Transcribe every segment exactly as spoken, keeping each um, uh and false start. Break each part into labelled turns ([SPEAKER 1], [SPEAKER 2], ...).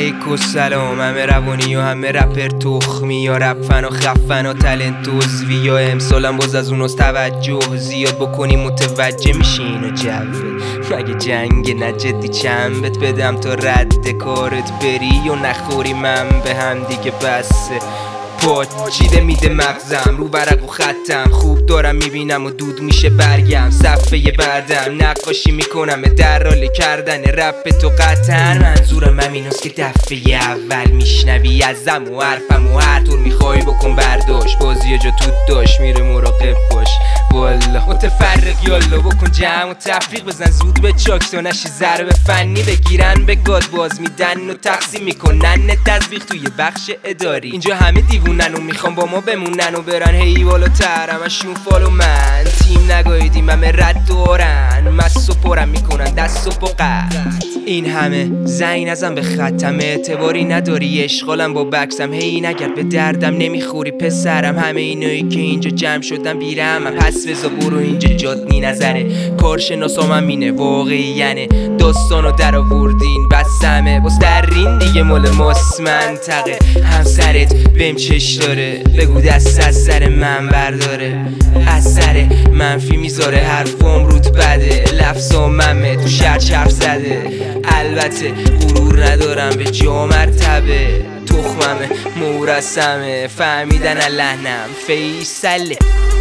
[SPEAKER 1] علیکم السلام. همه روانی و همه رپر تخمی یا رپ فن و خفن و تلنت عضوی یا امسالم باز از اوناست توجه زیاد بکنی متوجه میشی اینو جوه. مگه جنگ نجدی چنبت بدم تا رد کارت بری و نخوری من به هم دیگه بسه. پاچیده میده مغزم رو برق و خطم خوب دارم میبینم و دود میشه برگم صفحه بعدم نقاشی میکنم در حال کردن رپ تو قطعا. منظورم همیناست که دفعه اول میشنوی ازم و حرفم و هر طور میخوای بکن برداشت بازی جا توت داشت میره مراقب باش. والا متفرق یالا بکن جمع و تفریق بزن زود به چاک تا نشی ضرب فنی بگیرن به گاد باز میدن و تقسیم میکنن تزبیخ توی بخش اداری. اینجا همه دیوونن و میخوام با ما بمونن و برن هی بالاتر همشون فالو من تیم نگاهیدیم همه رد دارن مست و پرم میکنن دست و پا قد. این همه زنگ نزن به خطم اعتباری نداری اشغالم با بکسم هی نگرد به دردم نمیخوری پسرم. همه اینایی که اینجا جمع شدن بیرم پس بزا برو اینجا جات نی نظره کارشناسام هم اینه واقعی یعنی داستانو در آوردین بس همه باز درین دیگه مال ماست منطقه. همسرت بهم چش داره بگو دست از سر من برداره اثر منفی میذاره حرفام روت بده لفظاممه تو شهر چرف زده. البته غرور ندارم به جا مرتبه تخممه مورسمه فهمیدن لحنم فیصله.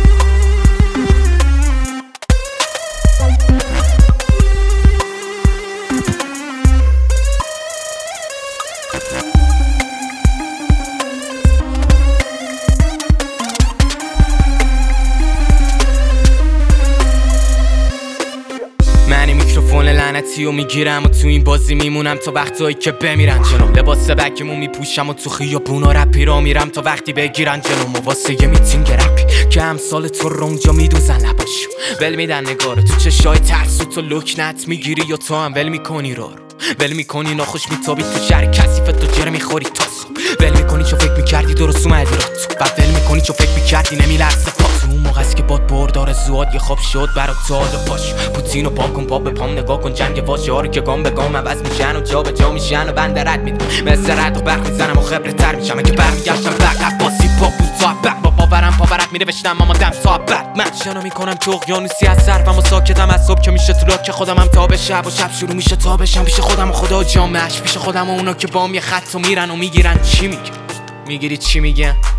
[SPEAKER 2] من میکروفون لعنتی و میگیرم و تو این بازی میمونم تا وقتایی که بمیرن جلوم. لباس بکمو میپوشم و تو خیابونا رپی را میرم تا وقتی بگیرن جلوم. و واسه یه میتینگ رپی که امثال تو رونجا میدوزن لباشو ول میدن نگاره تو چشای ترسو تو لکنت میگیری یا تو هم ول میکنی رو ول میکنی ناخوش میتابی تو شهر کثیف تو جر میخوری تا صبح ول میکنی چو فکر میکردی درست اومدی رو تو بعد ول میکنی چو فکر میکردی نمیلرزه پات. اون موقع است که باد بردار زواد یه خواب شد برات سال پاش پوتینو پاک کن پا به پام نگاه کن جنگ واژه ها رو که گام به گام عوض میشن و جا به جا میشن و بنده رد میدم مثل رد و برق میزنم و خبره تر میشم اگه برمیگشتم بقب باسی پا بود صاحب با باورم پاورت میره بشنم اما دم صاحبت من شنا میکنم تو اقیانوسی از صرفم و ساکتم از صبح که میشه تو لاک خودم هم تا به شب و شب شروع میشه تا بشم پیش خودم و خدا جامعش پیش خودم و اونا که بام یه خط و میرن و میگیرن چی میگه میگیری چی میگن